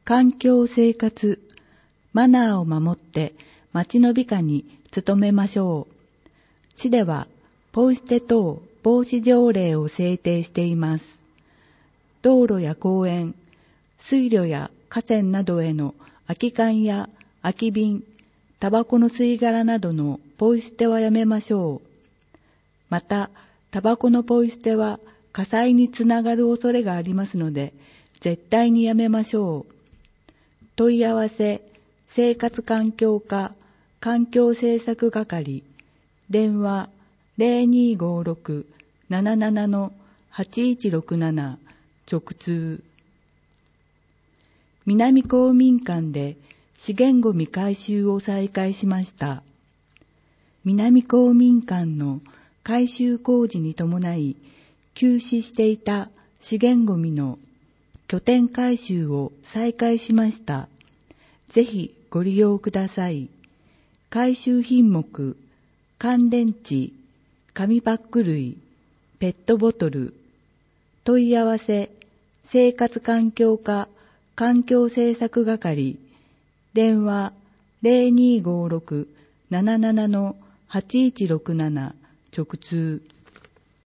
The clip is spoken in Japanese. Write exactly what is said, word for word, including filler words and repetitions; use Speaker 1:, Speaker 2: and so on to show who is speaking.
Speaker 1: 環境生活、マナーを守って街の美化に努めましょう。市ではポイ捨て等防止条例を制定しています。道路や公園、水路や河川などへの空き缶や空き瓶、タバコの吸い殻などのポイ捨てはやめましょう。また、タバコのポイ捨ては火災につながる恐れがありますので、絶対にやめましょう。問い合わせ、生活環境課、環境政策係、電話 ゼロにーごーろく なななな はちいちろくなな 直通。南公民館で資源ごみ回収を再開しました。南公民館の改修工事に伴い休止していた資源ごみの拠点回収を再開しました。ぜひご利用ください。回収品目、乾電池、紙パック類、ペットボトル。問い合わせ、生活環境課、環境政策係、電話 ゼロにーごーろく なななな はちいちろくなな 直通。